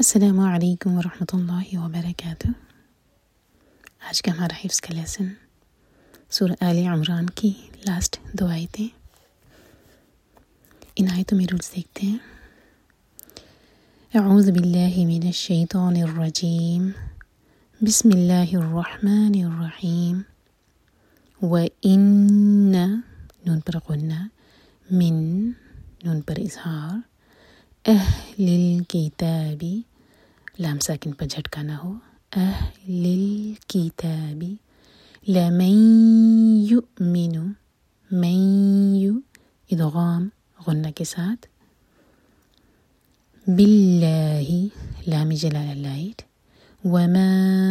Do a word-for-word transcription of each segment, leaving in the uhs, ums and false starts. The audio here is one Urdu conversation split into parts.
السلام علیکم ورحمۃ اللہ وبرکاتہ۔ آج کا ہمارا حفظ کا لیسن سورہ آل عمران کی لاسٹ دو آیتیں۔ ان آیتوں میں رولز دیکھتے ہیں۔ اعوذ باللہ من الشیطان الرجیم، بسم اللہ الرحمن الرحیم۔ وَإِنَّ نون پر غنہ، من نون پر اظہار، اہل الکتاب لام ساکن پر جھٹکا نہ ہو، اہل الکتاب لمن یؤمن، من یو ادغام غنہ کے ساتھ، باللہ لام جلالہ لائٹ، وما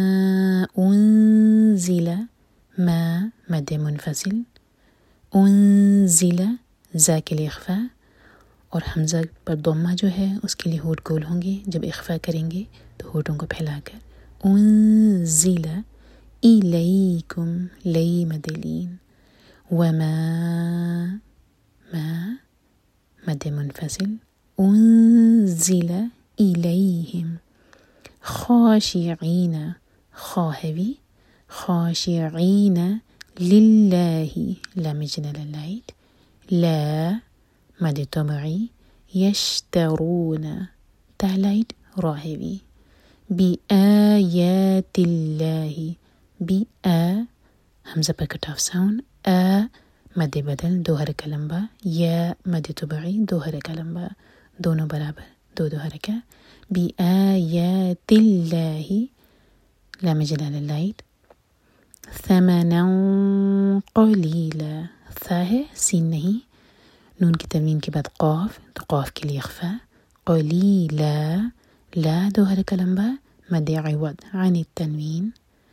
انزل ما مد منفصل، انزل زا کے لیے اخفا اور حمزہ پر ضمہ جو ہے اس کے لیے ہونٹ گول ہوں گے جب اخفا کریں گے تو ہونٹوں کو پھیلا کر، انزل الیکم لئی مدلین، وما ما مد منفصل، انزل الیہم خاشعین خواہوی، خاشعین للہ لام جلالہ لائٹ، لا مد طبعی، یشترون تا لائٹ راہوی، بآیات اللہ، بآ حمزہ پر کٹ آف ساؤنڈ، آ مد بدل دو حرکہ لمبا، یا مد طبعی دو حرکہ لمبا، دونوں برابر دو دو حرکہ، بآیات اللہ لام جلالہ لائٹ، ثمنا قلیلا، ثا ہے سین نہیں، نون کی تنوین کے بعد قاف تو قاف کے لیے اخفا، قلیلا لا دو حرکہ لمبا مد عوض عن التنوین،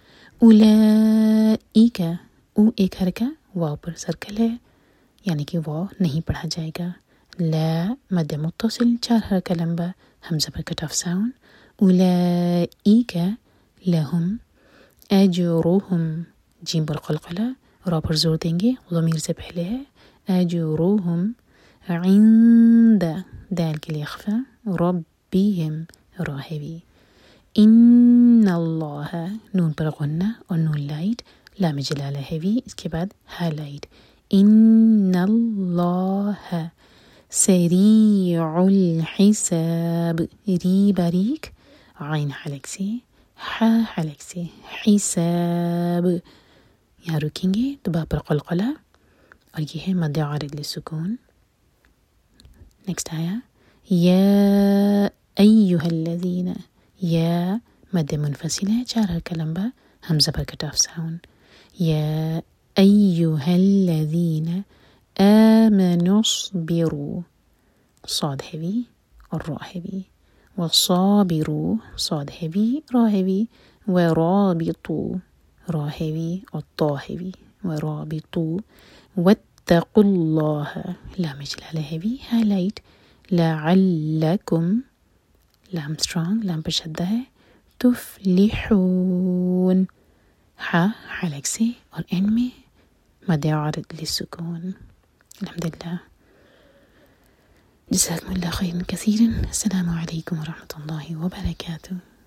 اولئک او ایک حرکہ واو پر سرکل ہے یعنی کہ واو نہیں پڑھا جائے گا، لا مد متصل چار حرکہ لمبا حمزہ پر کٹ آف ساؤنڈ، اولئک لہم اجرہم جیم پر قلقلہ را پر زور دیں گے، ضمیر سے پہلے ہے، اجرہم عند دال کے لیے اخفا، ربہم راہوی، ان اللہ نون پر غنہ اور نون لائٹ، لام جلالہ ہیوی، اس کے بعد ہا لائٹ، ان اللہ سریع الحساب، ری باریک عین حلق سے، ہا حلق سے، حساب، یہاں رکیں گے تو با پر قلقلہ اور یہ ہے مد عارض للسکون۔ نیکسٹ آیا، یا ایہا الذین، یا مد منفصل ہے چار حرکہ لمبا حمزہ پر کٹ آف ساؤنڈ، یا ایہا الذین آمنوا اصبروا صاد ہیوی اور را ہیوی، وصابروا صاد ہیوی را ہیوی، ورابطوا را ہیوی اور طا ہیوی، ورابطوا، واتقوا اللہ لام جلالہ ہیوی ہا لائٹ، لعلکم لام اسٹرانگ لام پر شدہ ہے، تفلحون ہا حلق سے اور اینڈ میں مد عارض للسکون۔ الحمدللہ، جزاکم اللہ خیرا کثیرا، السلام علیکم ورحمۃ اللہ وبرکاتہ۔